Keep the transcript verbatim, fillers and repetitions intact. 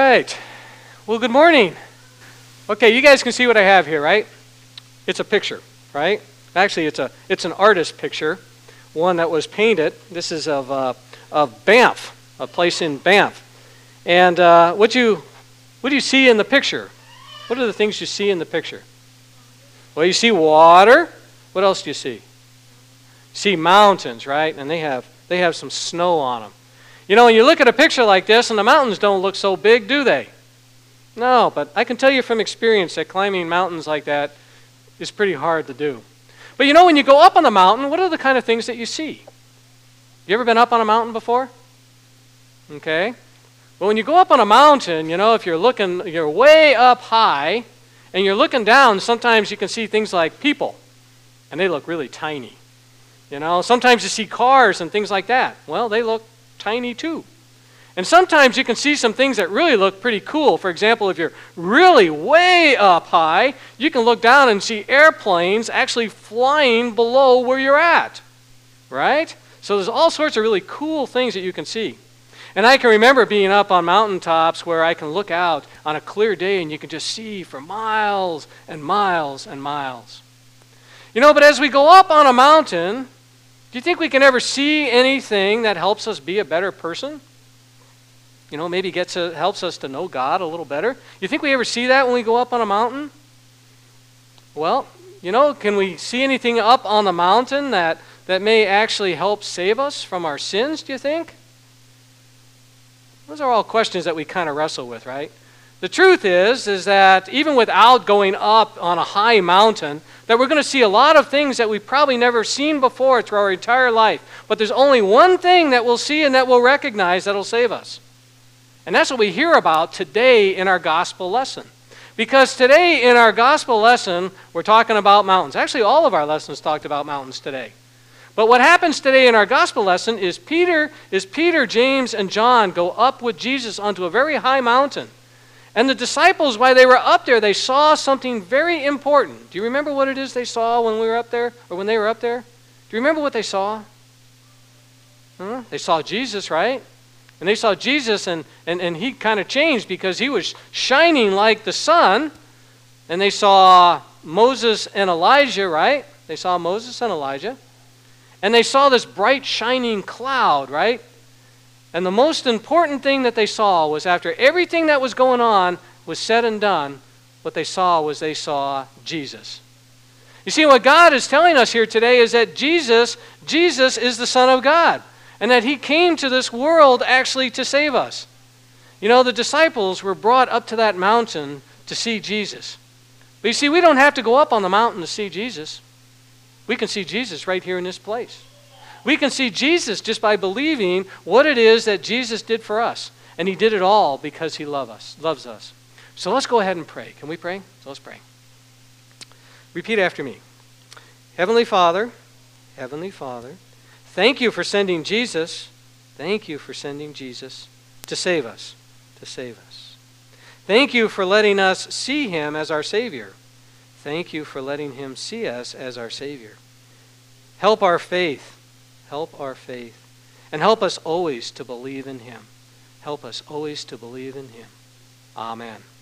right. Well, good morning. Okay, you guys can see what I have here, right? It's a picture, right? Actually, it's a it's an artist picture, one that was painted. This is of uh, of Banff, a place in Banff. And uh, what you what do you see in the picture? What are the things you see in the picture? Well, you see water. What else do you see? You see mountains, right? And they have they have some snow on them. You know, when you look at a picture like this, and the mountains don't look so big, do they? No, but I can tell you from experience that climbing mountains like that is pretty hard to do. But you know, when you go up on the mountain, what are the kind of things that you see? You ever been up on a mountain before? Okay. Well, when you go up on a mountain, you know, if you're looking, you're way up high, and you're looking down, sometimes you can see things like people, and they look really tiny. You know, sometimes you see cars and things like that. Well, they look tiny too. And sometimes you can see some things that really look pretty cool. For example, if you're really way up high, you can look down and see airplanes actually flying below where you're at, right? So there's all sorts of really cool things that you can see. And I can remember being up on mountaintops where I can look out on a clear day and you can just see for miles and miles and miles. You know, but as we go up on a mountain, do you think we can ever see anything that helps us be a better person? You know, maybe gets a, helps us to know God a little better. You think we ever see that when we go up on a mountain? Well, you know, can we see anything up on the mountain that, that may actually help save us from our sins, do you think? Those are all questions that we kind of wrestle with, right? The truth is, is that even without going up on a high mountain, that we're going to see a lot of things that we've probably never seen before through our entire life. But there's only one thing that we'll see and that we'll recognize that'll save us. And that's what we hear about today in our gospel lesson. Because today in our gospel lesson, we're talking about mountains. Actually, all of our lessons talked about mountains today. But what happens today in our gospel lesson is Peter, is Peter, James, and John go up with Jesus onto a very high mountain. And the disciples, while they were up there, they saw something very important. Do you remember what it is they saw when we were up there, or when they were up there? Do you remember what they saw? Huh? They saw Jesus, right? And they saw Jesus, and, and, and he kind of changed because he was shining like the sun. And they saw Moses and Elijah, right? They saw Moses and Elijah. And they saw this bright, shining cloud, right? And the most important thing that they saw was after everything that was going on was said and done, what they saw was they saw Jesus. You see, what God is telling us here today is that Jesus, Jesus is the Son of God. And that he came to this world actually to save us. You know, the disciples were brought up to that mountain to see Jesus. But you see, we don't have to go up on the mountain to see Jesus. We can see Jesus right here in this place. We can see Jesus just by believing what it is that Jesus did for us. And he did it all because he loves us, loves us. So let's go ahead and pray. Can we pray? So let's pray. Repeat after me. Heavenly Father, Heavenly Father, thank you for sending Jesus. Thank you for sending Jesus to save us, to save us. Thank you for letting us see him as our Savior. Thank you for letting him see us as our Savior. Help our faith. Help our faith. And help us always to believe in him. Help us always to believe in him. Amen.